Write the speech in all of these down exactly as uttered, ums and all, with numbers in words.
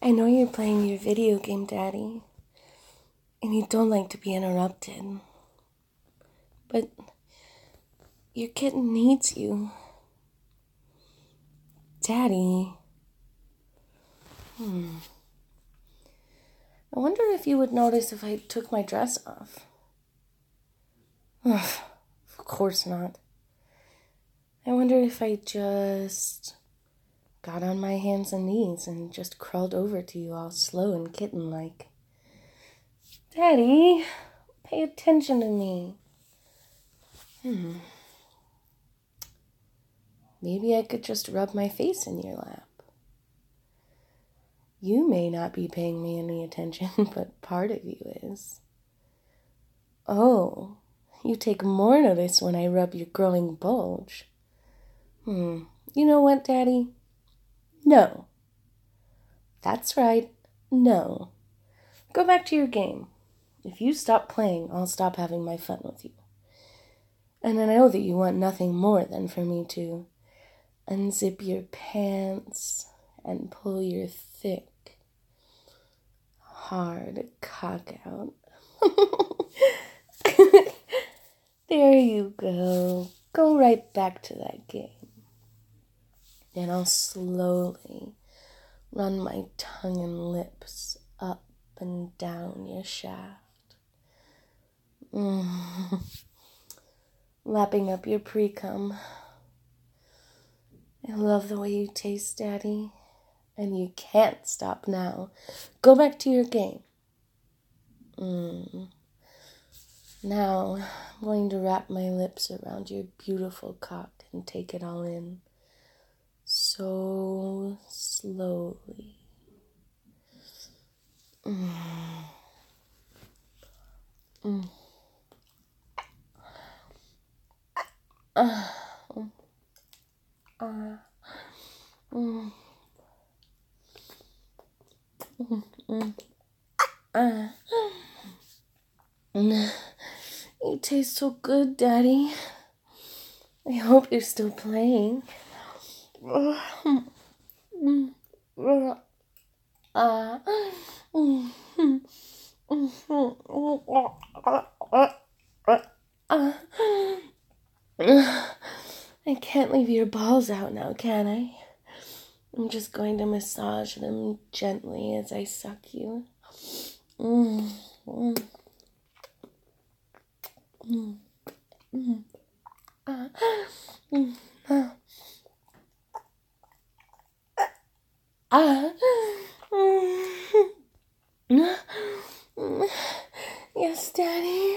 I know you're playing your video game, Daddy, and you don't like to be interrupted. But your kitten needs you. Daddy. Hmm. I wonder if you would notice if I took my dress off. Ugh, of course not. I wonder if I just got on my hands and knees and just crawled over to you all slow and kitten-like. Daddy, pay attention to me. Hmm. Maybe I could just rub my face in your lap. You may not be paying me any attention, but part of you is. Oh, you take more notice when I rub your growing bulge. Hmm, you know what, Daddy? No. That's right, no. Go back to your game. If you stop playing, I'll stop having my fun with you. And I know that you want nothing more than for me to unzip your pants and pull your thick, hard cock out. There you go. Go right back to that game. Then I'll slowly run my tongue and lips up and down your shaft. Mm. Lapping up your pre-cum. I love the way you taste, Daddy. And you can't stop now. Go back to your game. Mm. Now, I'm going to wrap my lips around your beautiful cock and take it all in. So slowly. Mm. Mm. Uh. Uh. Mm. Mm. Mm. Uh. Mm. You taste so good, Daddy. I hope you're still playing. Uh. Mm. Uh. Mm. I can't leave your balls out now, can I? I'm just going to massage them gently as I suck you. Mm. Mm. Mm. Mm. Uh. Mm. Uh. Uh. Mm. Yes, Daddy.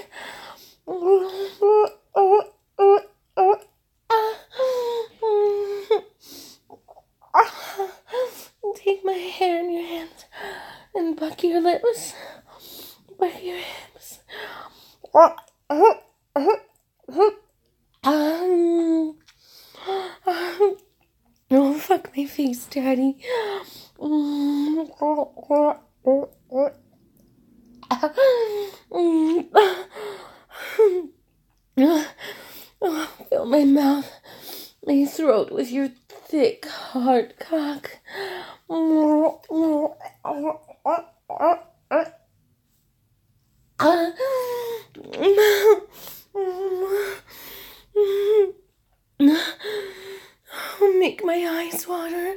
Take my hair in your hands and buck your lips, buck your hips. Um, oh, fuck my face, Daddy. Fill my mouth, my throat with your thick, hard cock. Make my eyes water.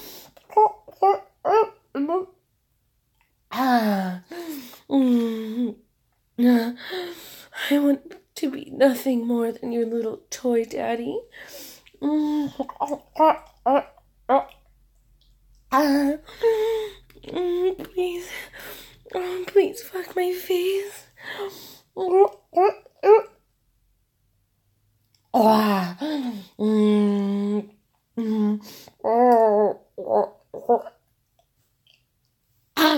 Ah. I want to be nothing more than your little toy, Daddy. Mm. Uh, mm, please, oh, please fuck my face. Ah, mm, mm, ah.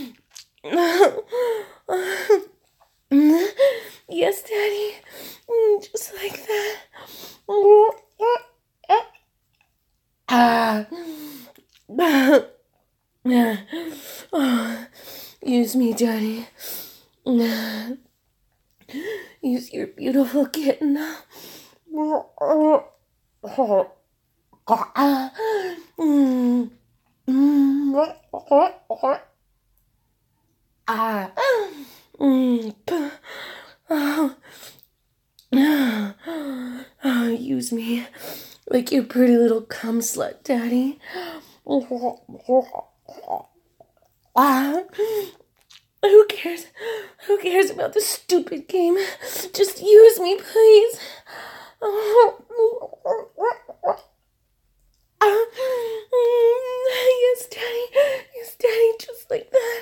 Yes, Daddy, just like that. Ah. Oh, use me, Daddy. Use your beautiful kitten. Mm. Mm. Ah. Mm. Oh. Oh, use me like your pretty little cum slut, Daddy. Ah. Who cares? Who cares about the stupid game? Just use me, please. Yes, Daddy. Yes, Daddy. Just like that.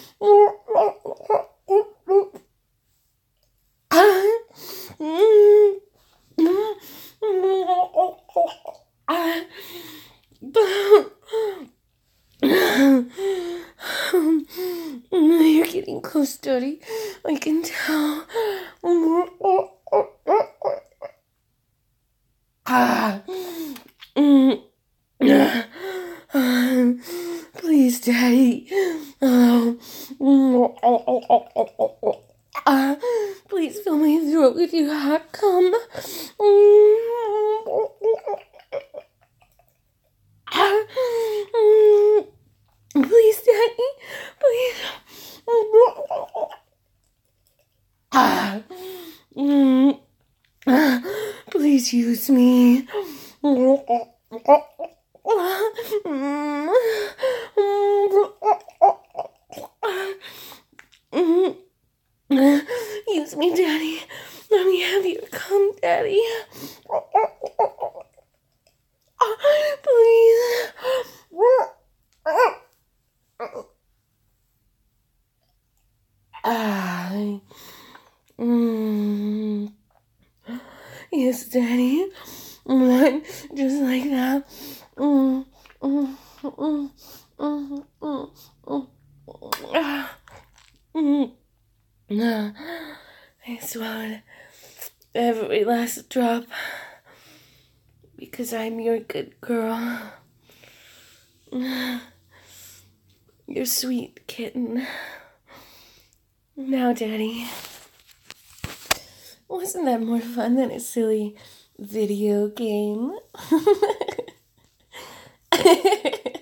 You're getting close, Daddy. I can tell. Ah. Please, Daddy. Oh. Ah. Please fill my throat with your hot cum. Ah. Please, Daddy. Please. Ah. Please use me. Use me, Daddy. Let me have your cum, Daddy. Please. Ah. Mm. Yes, Daddy. Just like that. Mm. Mm. Mm. Mm. Mm. Mm. Ah. Mm. I swallowed every last drop because I'm your good girl. Your sweet kitten. Now, Daddy, wasn't that more fun than a silly video game?